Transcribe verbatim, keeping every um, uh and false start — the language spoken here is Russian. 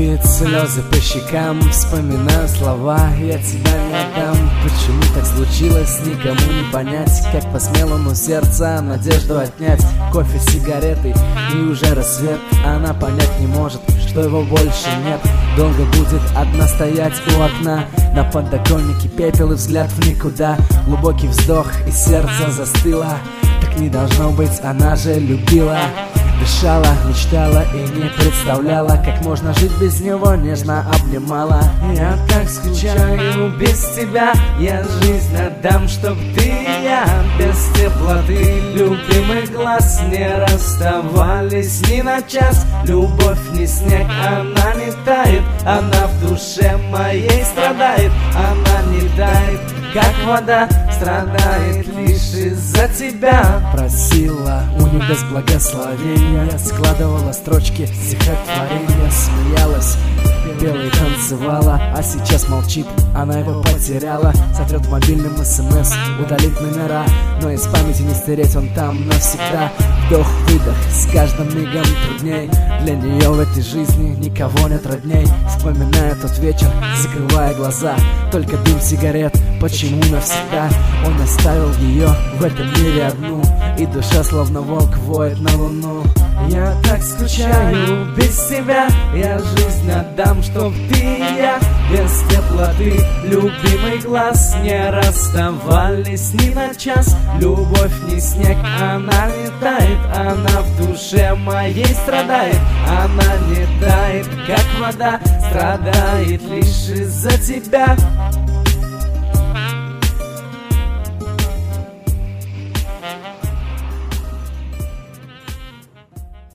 Текут слезы по щекам, вспоминаю слова: я тебя не отдам. Почему так случилось, никому не понять. Как посмел он у сердца надежду отнять. Кофе, сигареты и уже рассвет. Она понять не может, что его больше нет. Долго будет одна стоять у окна. На подоконнике пепел и взгляд в никуда. Глубокий вздох и сердце застыло. Так не должно быть, она же любила. Дышала, мечтала и не представляла, как можно жить без него, нежно обнимала. Я так скучаю без тебя, я жизнь отдам, чтоб ты и я без теплоты любимых глаз не расставались ни на час. Любовь не снег, она не тает, она в душе моей страдает. Она не тает, как вода, страдает лишь из-за тебя. Просила у небес благословения, складывала строчки стихотворения, смеялась, пела и танцевала. А сейчас молчит, она его потеряла. Сотрет мобильным смс, удалит номера, но из памяти не стереть, он там навсегда. Вдох-выдох, с каждым мигом трудней. Для нее в этой жизни никого нет родней. Вспоминаю тот вечер, закрывая глаза, только дым сигарет. Почему навсегда он оставил ее в этом мире одну, и душа словно волк воет на луну. Я так скучаю без тебя, я жизнь отдам, чтоб ты и я без теплоты любимый глаз не расставались ни на час. Любовь не снег, она не тает, она в душе моей страдает. Она не тает, как вода, страдает лишь из-за тебя.